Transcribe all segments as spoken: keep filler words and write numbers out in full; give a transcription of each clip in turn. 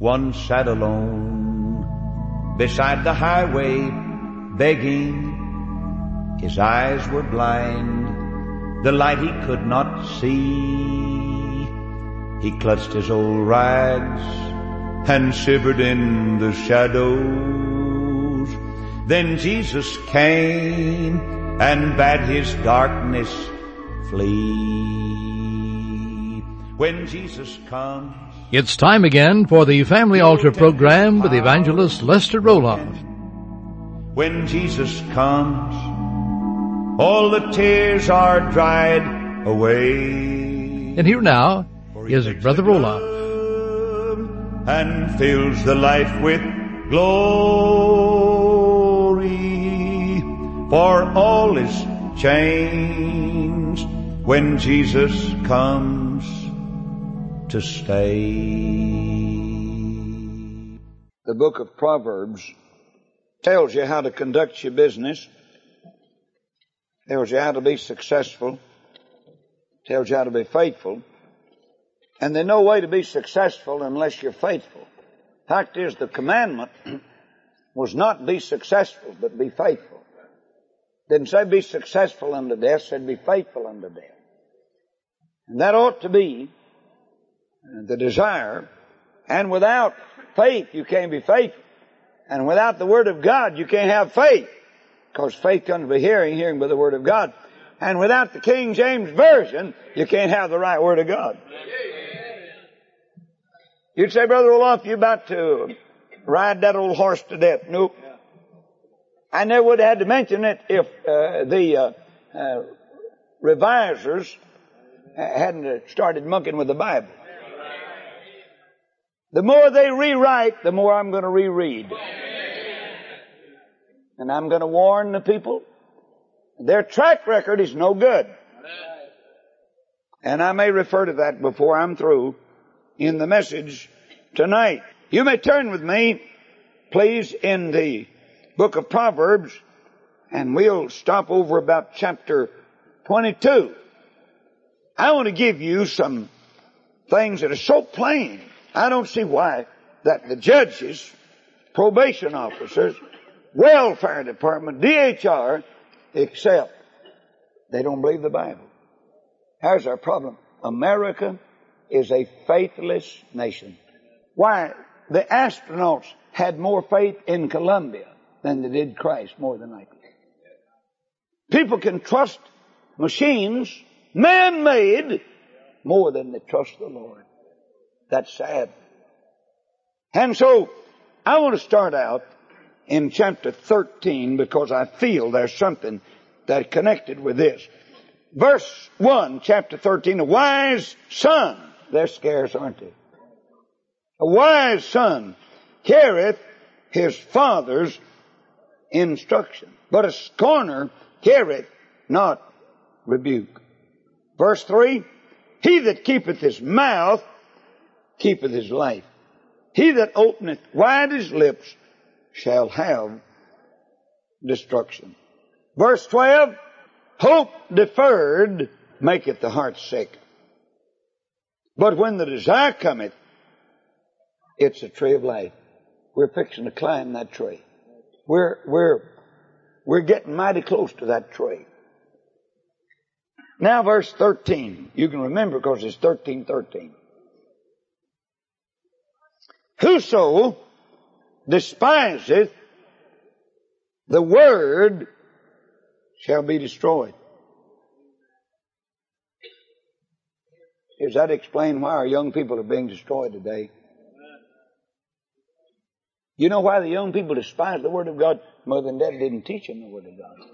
one sat alone beside the highway begging. His eyes were blind, the light he could not see. He clutched his old rags and shivered in the shadows. Then Jesus came and bade his darkness flee. When Jesus comes, it's time again for the Family Altar program with evangelist Lester Roloff. When Jesus comes, all the tears are dried away. And here now is Brother Roloff. And fills the life with glory, for all is changed when Jesus comes to stay. The book of Proverbs tells you how to conduct your business, tells you how to be successful, tells you how to be faithful. And there's no way to be successful unless you're faithful. Fact is, the commandment was not be successful, but be faithful. Didn't say be successful unto death, said be faithful unto death. And that ought to be the desire. And without faith, you can't be faithful. And without the Word of God, you can't have faith. Because faith comes by hearing, hearing by the Word of God. And without the King James Version, you can't have the right Word of God. You'd say, Brother Roloff, you about to ride that old horse to death. Nope. I never would have had to mention it if uh, the uh, uh, revisers hadn't started monkeying with the Bible. The more they rewrite, the more I'm going to reread. And I'm going to warn the people. Their track record is no good. And I may refer to that before I'm through in the message tonight. You may turn with me, please, in the book of Proverbs, and we'll stop over about chapter twenty-two. I want to give you some things that are so plain. I don't see why that the judges, probation officers, welfare department, D H R, except they don't believe the Bible. Here's our problem. America is a faithless nation. Why? The astronauts had more faith in Columbia than they did Christ, more than likely. People can trust machines, man-made, more than they trust the Lord. That's sad. And so, I want to start out in chapter thirteen because I feel there's something that connected with this. Verse one, chapter thirteen, a wise son, they're scarce, aren't they? A wise son careth his father's instruction, but a scorner careth not rebuke. Verse three, he that keepeth his mouth keepeth his life. He that openeth wide his lips shall have destruction. Verse twelve, hope deferred maketh the heart sick. But when the desire cometh, it's a tree of life. We're fixing to climb that tree. We're, we're, we're getting mighty close to that tree. Now verse thirteen. You can remember because it's thirteen thirteen. Whoso despiseth the word shall be destroyed. Does that explain why our young people are being destroyed today? You know why the young people despise the Word of God? Mother and Dad didn't teach them the Word of God.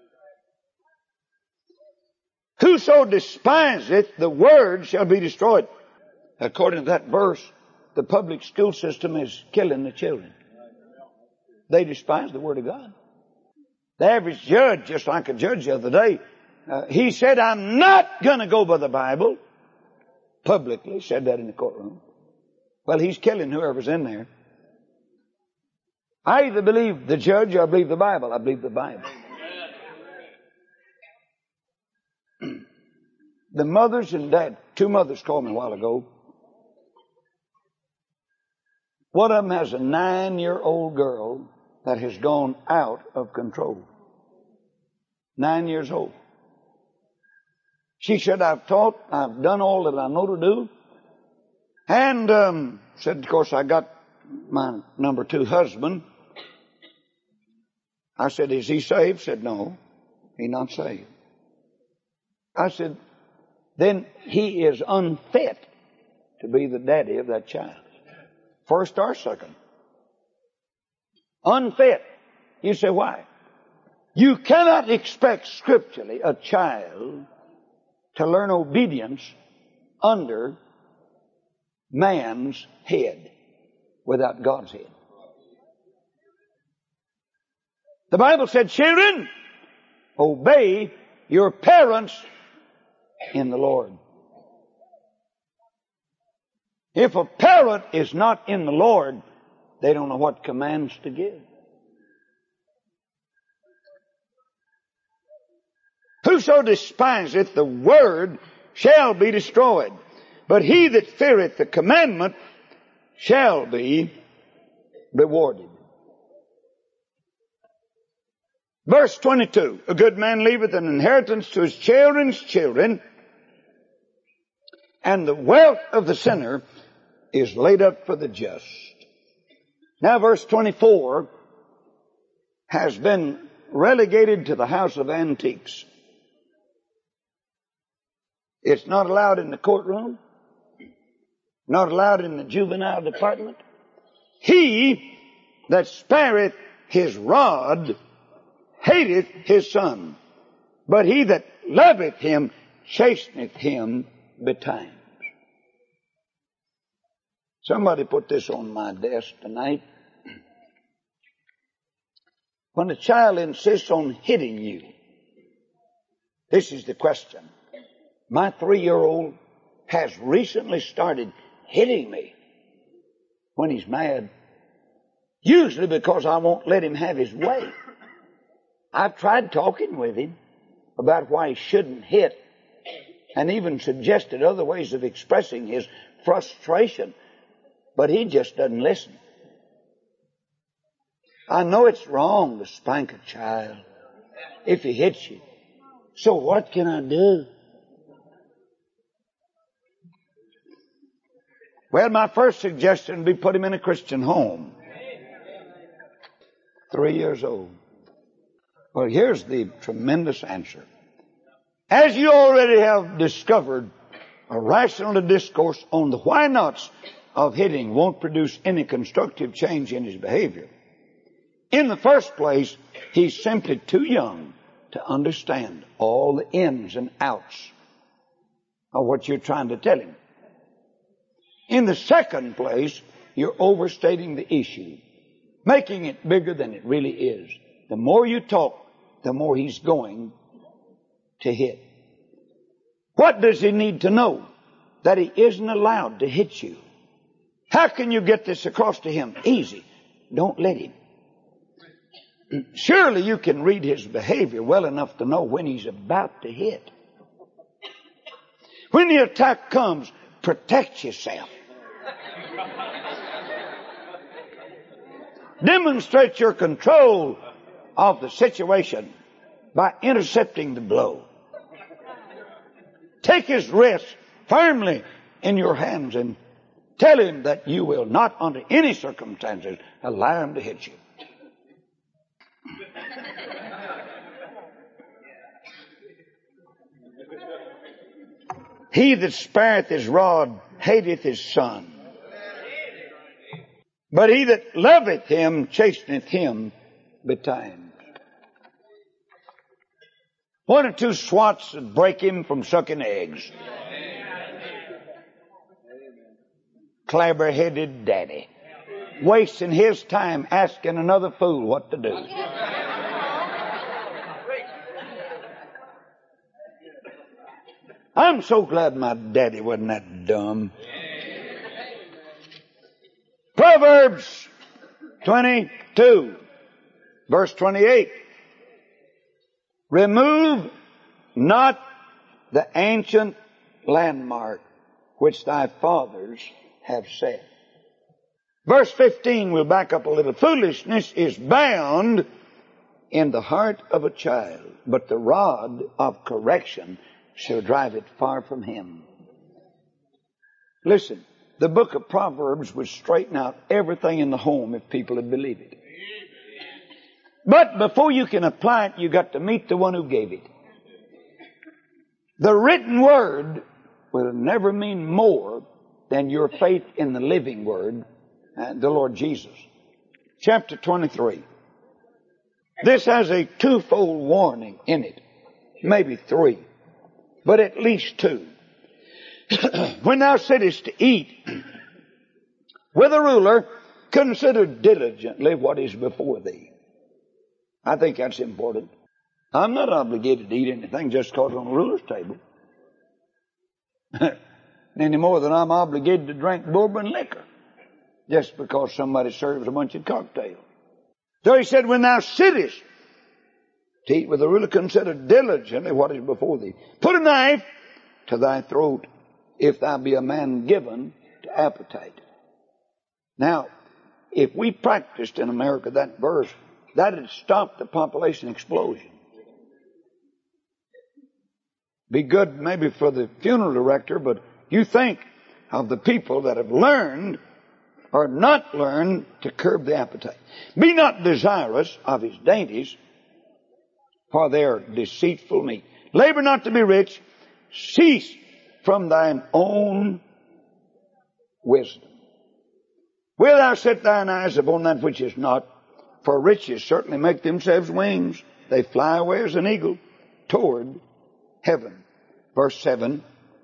Whoso despiseth the Word shall be destroyed. According to that verse, the public school system is killing the children. They despise the Word of God. The average judge, just like a judge the other day, uh, he said, I'm not going to go by the Bible. Publicly said that in the courtroom. Well, he's killing whoever's in there. I either believe the judge or I believe the Bible. I believe the Bible. The mothers and dad, two mothers called me a while ago. One of them has a nine-year-old girl that has gone out of control. Nine years old. She said, I've taught, I've done all that I know to do. And um, said, of course, I got my number two husband. I said, is he saved? Said, no, he's not saved. I said, then he is unfit to be the daddy of that child. First or second. Unfit. You say, why? You cannot expect scripturally a child to learn obedience under man's head without God's head. The Bible said, children, obey your parents in the Lord. If a parent is not in the Lord, they don't know what commands to give. Whoso despiseth the word shall be destroyed, but he that feareth the commandment shall be rewarded. Verse twenty-two, a good man leaveth an inheritance to his children's children, and the wealth of the sinner is laid up for the just. Now verse twenty-four has been relegated to the house of antiques. It's not allowed in the courtroom, not allowed in the juvenile department. He that spareth his rod hateth his son, but he that loveth him chasteneth him betimes. Somebody put this on my desk tonight. When a child insists on hitting you, this is the question. My three-year-old has recently started hitting me when he's mad, usually because I won't let him have his way. I've tried talking with him about why he shouldn't hit, and even suggested other ways of expressing his frustration, but he just doesn't listen. I know it's wrong to spank a child if he hits you. So what can I do? Well, my first suggestion would be put him in a Christian home. Three years old. Well, here's the tremendous answer. As you already have discovered, a rational discourse on the why nots of hitting won't produce any constructive change in his behavior. In the first place, he's simply too young to understand all the ins and outs of what you're trying to tell him. In the second place, you're overstating the issue, making it bigger than it really is. The more you talk, the more he's going to hit. What does he need to know? That he isn't allowed to hit you. How can you get this across to him? Easy. Don't let him. Surely you can read his behavior well enough to know when he's about to hit. When the attack comes, protect yourself. Demonstrate your control of the situation by intercepting the blow. Take his wrist firmly in your hands and tell him that you will not under any circumstances allow him to hit you. He that spareth his rod hateth his son, but he that loveth him chasteneth him betimes. One or two swats would break him from sucking eggs. Clabber-headed daddy, wasting his time asking another fool what to do. I'm so glad my daddy wasn't that dumb. Proverbs twenty-two, verse twenty-eight. Remove not the ancient landmark which thy fathers have set. Verse fifteen, we'll back up a little. Foolishness is bound in the heart of a child, but the rod of correction shall drive it far from him. Listen, the book of Proverbs would straighten out everything in the home if people would believe it. But before you can apply it, you got to meet the one who gave it. The written word will never mean more than your faith in the living word, uh, the Lord Jesus. Chapter twenty-three. This has a twofold warning in it. Maybe three, but at least two. When thou sittest to eat with a ruler, consider diligently what is before thee. I think that's important. I'm not obligated to eat anything just because on the ruler's table. Any more than I'm obligated to drink bourbon liquor just because somebody serves a bunch of cocktails. So he said, when thou sittest to eat with the ruler, consider diligently what is before thee. Put a knife to thy throat, if thou be a man given to appetite. Now, if we practiced in America that verse, that would stop the population explosion. Be good maybe for the funeral director, but you think of the people that have learned or not learned to curb the appetite. Be not desirous of his dainties, for they are deceitful meat. Labor not to be rich. Cease from thine own wisdom. Will thou set thine eyes upon that which is not? For riches certainly make themselves wings. They fly away as an eagle toward heaven. Verse seven.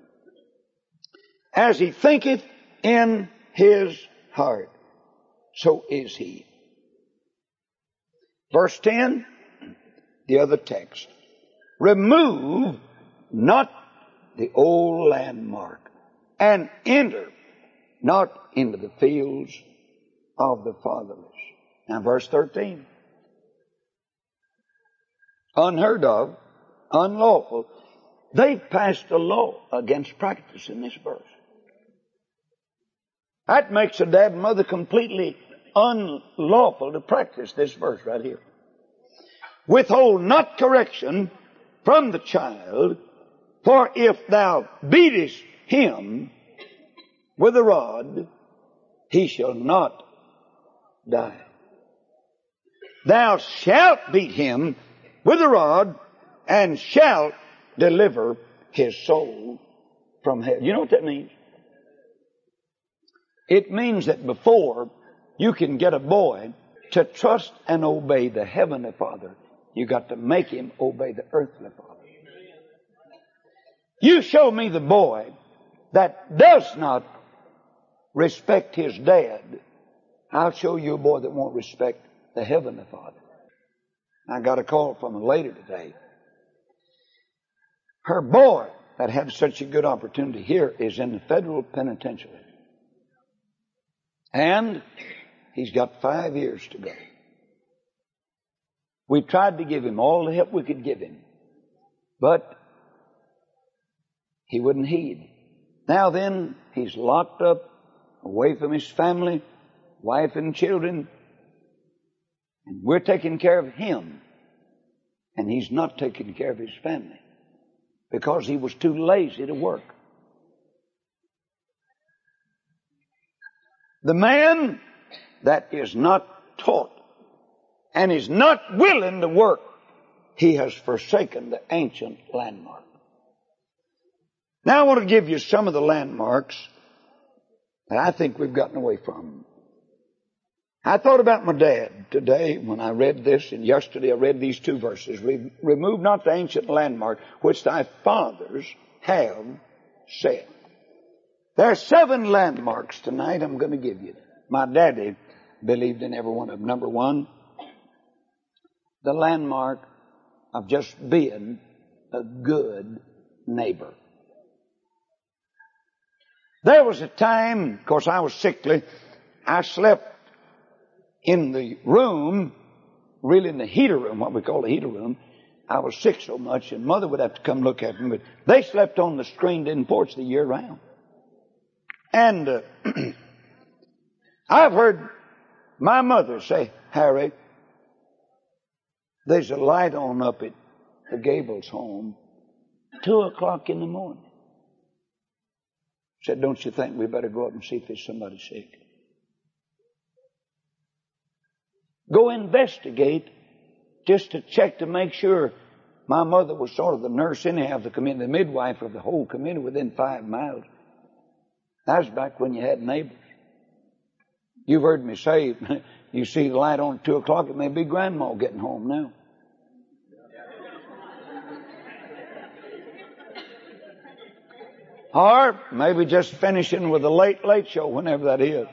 As he thinketh in his heart, so is he. Verse ten, the other text. Remove not the old landmark, and enter not into the fields of the fatherless. Now verse thirteen. Unheard of, unlawful. They've passed a law against practicing this verse. That makes a dad and mother completely unlawful to practice this verse right here. Withhold not correction from the child, for if thou beatest him with a rod, he shall not die. Thou shalt beat him with a rod, and shalt deliver his soul from hell. You know what that means? It means that before you can get a boy to trust and obey the Heavenly Father, you got to make him obey the earthly Father. You show me the boy that does not respect his dad, I'll show you a boy that won't respect the Heavenly Father. I got a call from her later today. Her boy that had such a good opportunity here is in the federal penitentiary. And he's got five years to go. We tried to give him all the help we could give him, but he wouldn't heed. Now then, he's locked up, away from his family, wife and children, and we're taking care of him, and he's not taking care of his family because he was too lazy to work. The man that is not taught and is not willing to work, he has forsaken the ancient landmark. Now I want to give you some of the landmarks that I think we've gotten away from. I thought about my dad today when I read this, and yesterday I read these two verses. Remove not the ancient landmark which thy fathers have set. There are seven landmarks tonight I'm going to give you. My daddy believed in every one of them. Number one, the landmark of just being a good neighbor. There was a time, of course I was sickly, I slept in the room, really in the heater room, what we call the heater room. I was sick so much, and Mother would have to come look at me, but they slept on the screened-in porch the year round. And uh, I've heard my mother say, Harry, there's a light on up at the Gables home, two o'clock in the morning. Said, don't you think we better go up and see if there's somebody sick? Go investigate just to check to make sure. My mother was sort of the nurse anyhow of the community, the midwife of the whole community within five miles. That was back when you had neighbors. You've heard me say, you see the light on at two o'clock, it may be Grandma getting home now. Or maybe just finishing with the late, late show, whenever that is.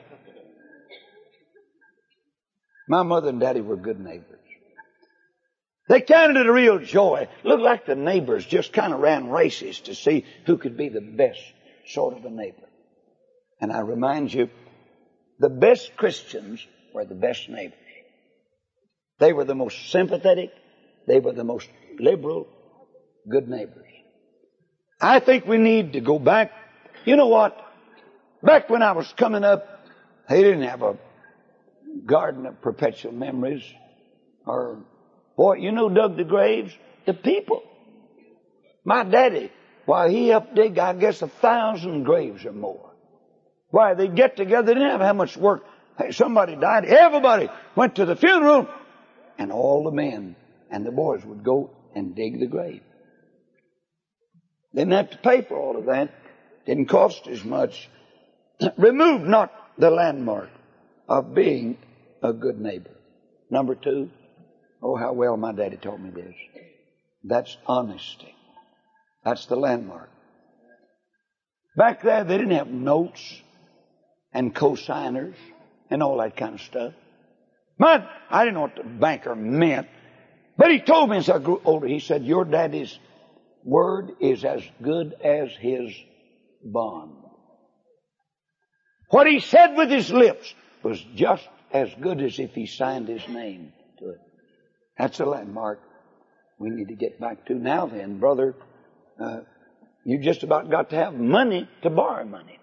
My mother and Daddy were good neighbors. They counted it a real joy. Looked like the neighbors just kind of ran races to see who could be the best sort of a neighbor. And I remind you, the best Christians were the best neighbors. They were the most sympathetic. They were the most liberal, good neighbors. I think we need to go back. You know what? Back when I was coming up, they didn't have a garden of perpetual memories. Or, boy, you know dug the graves? The people. My daddy, why, he helped dig, I guess, a thousand graves or more. Why, they'd get together, they didn't have how much work. Hey, somebody died, everybody went to the funeral, and all the men and the boys would go and dig the grave. Didn't have to pay for all of that. Didn't cost as much. Remove not the landmark of being a good neighbor. Number two, oh, how well my daddy taught me this. That's honesty. That's the landmark. Back there, they didn't have notes and cosigners and all that kind of stuff. But I didn't know what the banker meant. But he told me as I grew older, he said, your daddy's word is as good as his bond. What he said with his lips was just as good as if he signed his name to it. That's a landmark we need to get back to. Now then, brother, uh, you just about got to have money to borrow money.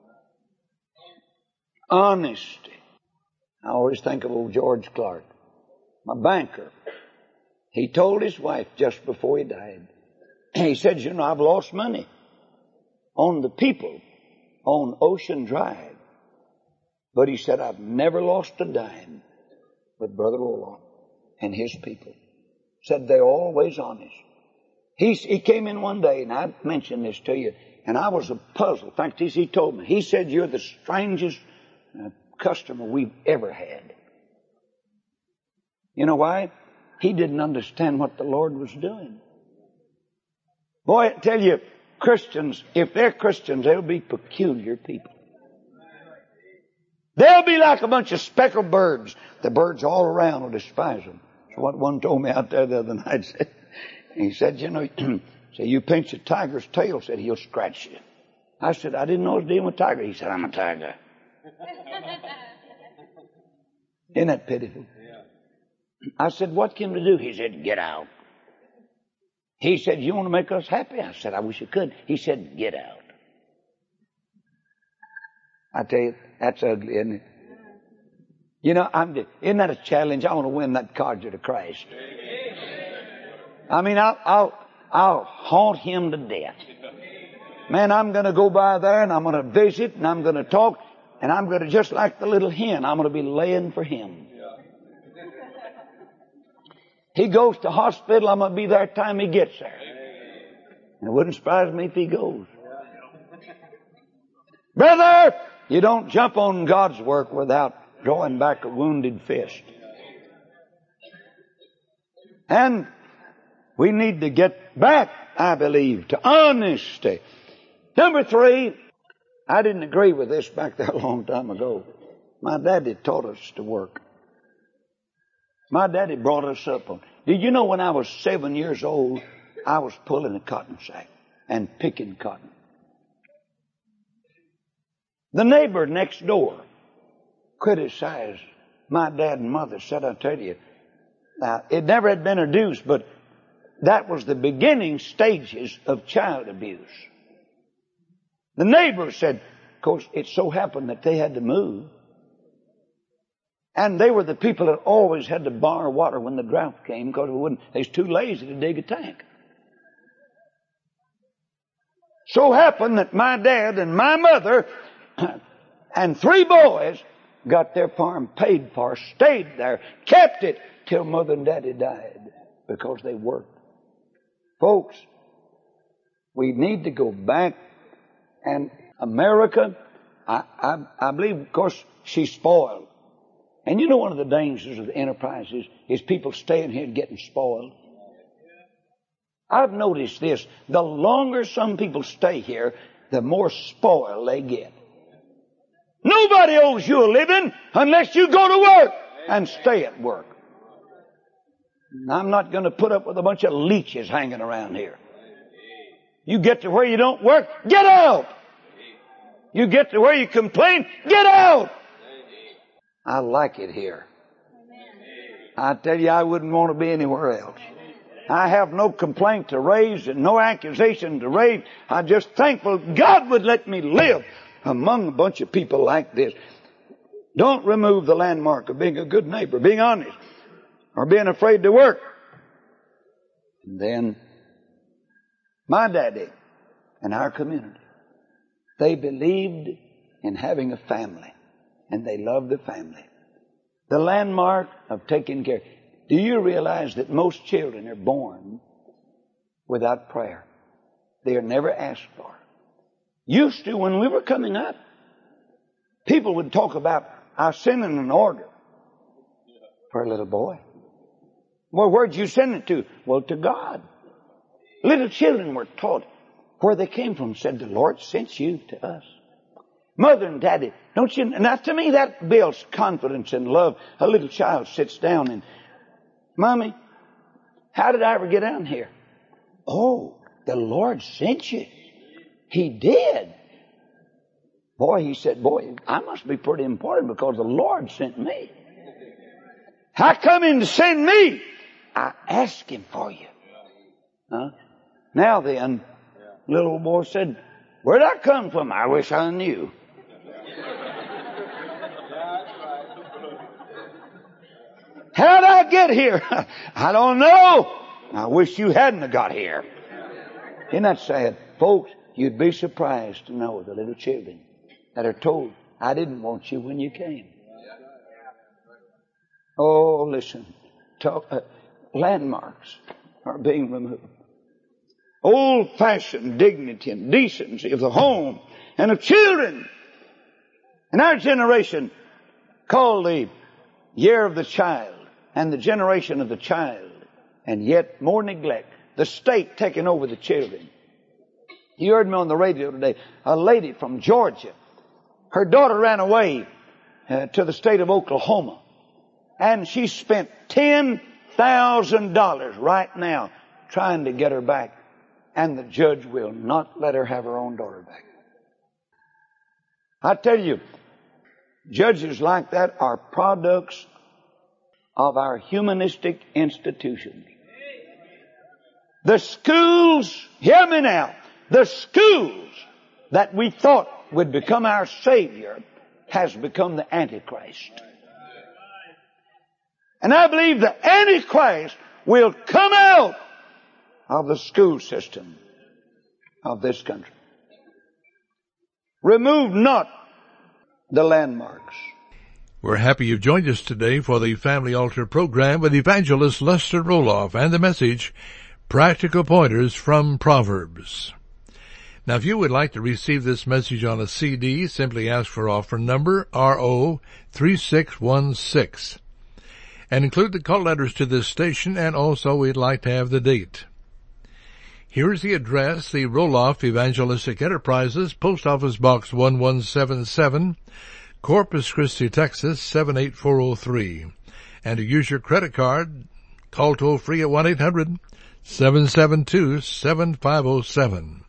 Honesty. I always think of old George Clark, my banker. He told his wife just before he died, he said, you know, I've lost money on the people on Ocean Drive. But he said, I've never lost a dime with Brother Orloff and his people. Said they're always honest. He, he came in one day, and I mentioned this to you, and I was a puzzle. In fact, he told me, he said, you're the strangest uh, customer we've ever had. You know why? He didn't understand what the Lord was doing. Boy, I tell you, Christians, if they're Christians, they'll be peculiar people. They'll be like a bunch of speckled birds. The birds all around will despise them. That's what one told me out there the other night. He said, you know, say you pinch a tiger's tail, said he'll scratch you. I said, I didn't know I was dealing with a tiger. He said, I'm a tiger. Isn't that pitiful? I said, what can we do? He said, get out. He said, you want to make us happy? I said, I wish you could. He said, get out. I tell you, that's ugly, isn't it? You know, I'm, isn't that a challenge? I want to win that card to Christ. I mean, I'll, I'll, I'll haunt him to death. Man, I'm going to go by there and I'm going to visit and I'm going to talk and I'm going to, just like the little hen, I'm going to be laying for him. He goes to hospital, I'm going to be there time he gets there. And it wouldn't surprise me if he goes. Brother, you don't jump on God's work without drawing back a wounded fist. And we need to get back, I believe, to honesty. Number three, I didn't agree with this back there a long time ago. My daddy taught us to work. My daddy brought us up on. Did you know when I was seven years old, I was pulling a cotton sack and picking cotton? The neighbor next door criticized my dad and mother. Said, I tell you, now it never had been introduced, but that was the beginning stages of child abuse. The neighbor said, of course, it so happened that they had to move. And they were the people that always had to borrow water when the drought came because we wouldn't, they was too lazy to dig a tank. So happened that my dad and my mother and three boys got their farm paid for, stayed there, kept it till Mother and Daddy died because they worked. Folks, we need to go back, and America, I, I, I believe, of course, she's spoiled. And you know one of the dangers of the enterprise is, is people staying here and getting spoiled. I've noticed this. The longer some people stay here, the more spoiled they get. Nobody owes you a living unless you go to work and stay at work. I'm not going to put up with a bunch of leeches hanging around here. You get to where you don't work, get out. You get to where you complain, get out. I like it here. I tell you, I wouldn't want to be anywhere else. I have no complaint to raise and no accusation to raise. I'm just thankful God would let me live among a bunch of people like this. Don't remove the landmark of being a good neighbor, being honest, or being afraid to work. And then my daddy and our community, they believed in having a family, and they loved the family. The landmark of taking care. Do you realize that most children are born without prayer? They are never asked for. Used to, when we were coming up, people would talk about our sending an order for a little boy. Well, where'd you send it to? Well, to God. Little children were taught where they came from, said, the Lord sent you to us. Mother and Daddy, don't you? Now, to me, that builds confidence and love. A little child sits down and, Mommy, how did I ever get down here? Oh, the Lord sent you. He did. Boy, he said, boy, I must be pretty important because the Lord sent me. How come him to send me? I asked him for you. Huh? Now then, little boy said, where'd I come from? I wish I knew. How'd I get here? I don't know. I wish you hadn't got here. Isn't that sad? Folks, you'd be surprised to know the little children that are told, I didn't want you when you came. Oh, listen. Talk, uh, landmarks are being removed. Old-fashioned dignity and decency of the home and of children. In our generation, called the year of the child and the generation of the child, and yet more neglect. The state taking over the children. You heard me on the radio today. A lady from Georgia, her daughter ran away uh, to the state of Oklahoma, and she spent ten thousand dollars right now trying to get her back. And the judge will not let her have her own daughter back. I tell you, judges like that are products of our humanistic institutions. The schools, hear me now, the schools that we thought would become our Savior has become the Antichrist. And I believe the Antichrist will come out of the school system of this country. Remove not the landmarks. We're happy you've joined us today for the Family Altar program with Evangelist Lester Roloff and the message, Practical Pointers from Proverbs. Now, if you would like to receive this message on a C D, simply ask for offer number R O three six one six and include the call letters to this station, and also we'd like to have the date. Here's the address, the Roloff Evangelistic Enterprises, Post Office Box one one seven seven, Corpus Christi, Texas seven eight four oh three. And to use your credit card, call toll free at one eight hundred seven seven two seven five oh seven.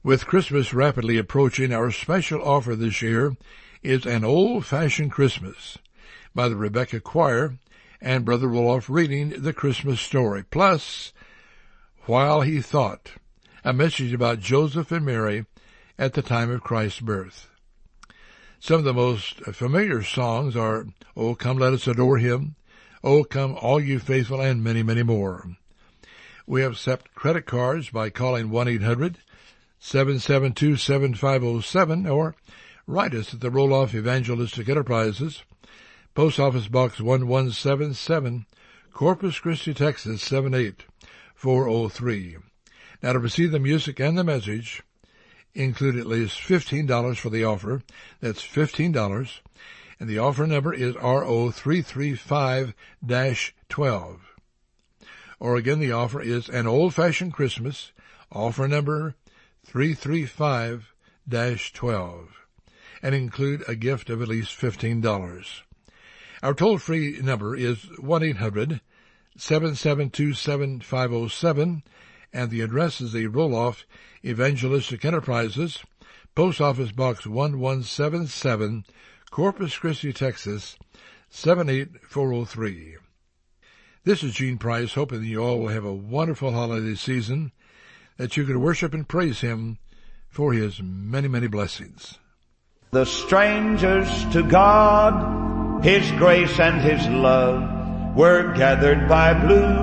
With Christmas rapidly approaching, our special offer this year is An Old-Fashioned Christmas by the Rebecca Choir and Brother Roloff reading the Christmas story. Plus, While He Thought, a message about Joseph and Mary at the time of Christ's birth. Some of the most familiar songs are Oh, Come Let Us Adore Him, Oh, Come All You Faithful, and many, many more. We have accept credit cards by calling one eight hundred seven seven two seven five zero seven or write us at the Roloff Evangelistic Enterprises, Post Office Box one one seven seven, Corpus Christi, Texas seven eight four zero three. Now, to receive the music and the message, include at least fifteen dollars for the offer. That's fifteen dollars. And the offer number is R O three three five dash twelve. Or again, the offer is An Old-Fashioned Christmas, offer number three three five dash twelve, and include a gift of at least fifteen dollars. Our toll-free number is one eight hundred seven seven two seven five zero seven, and the address is the Roloff Evangelistic Enterprises, Post Office Box one one seven seven, Corpus Christi, Texas seven eight four zero three. This is Gene Price, hoping that you all will have a wonderful holiday season, that you can worship and praise Him for His many, many blessings. The strangers to God, His grace and His love, were gathered by blue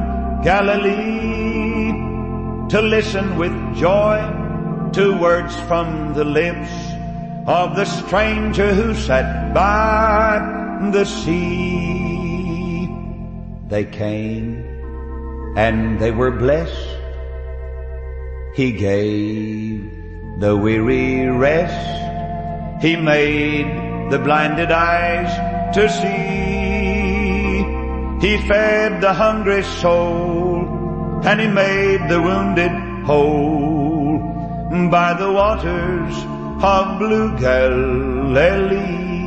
Galilee to listen with joy to words from the lips of the stranger who sat by the sea. They came and they were blessed. He gave the weary rest. He made the blinded eyes to see. He fed the hungry soul, and He made the wounded whole by the waters of blue Galilee.